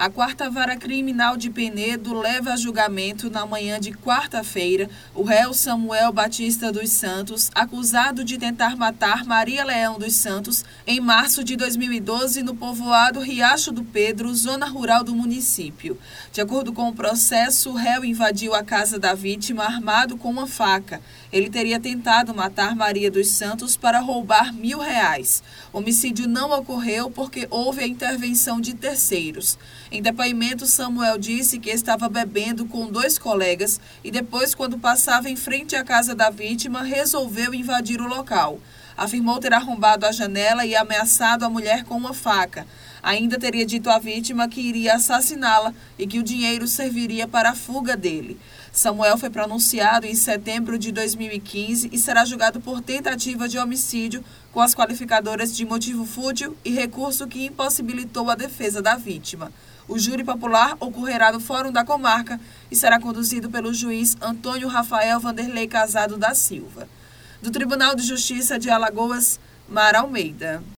A 4ª Vara Criminal de Penedo leva a julgamento na manhã de quarta-feira o réu Samuel Batista dos Santos, acusado de tentar matar Maria Leão dos Santos em março de 2012 no povoado Riacho do Pedro, zona rural do município. De acordo com o processo, o réu invadiu a casa da vítima armado com uma faca. Ele teria tentado matar Maria dos Santos para roubar R$1.000. O homicídio não ocorreu porque houve a intervenção de terceiros. Em depoimento, Samuel disse que estava bebendo com 2 colegas e depois, quando passava em frente à casa da vítima, resolveu invadir o local. Afirmou ter arrombado a janela e ameaçado a mulher com uma faca. Ainda teria dito à vítima que iria assassiná-la e que o dinheiro serviria para a fuga dele. Samuel foi pronunciado em setembro de 2015 e será julgado por tentativa de homicídio com as qualificadoras de motivo fútil e recurso que impossibilitou a defesa da vítima. O júri popular ocorrerá no Fórum da Comarca e será conduzido pelo juiz Antônio Rafael Vanderlei Casado da Silva. Do Tribunal de Justiça de Alagoas, Mara Almeida.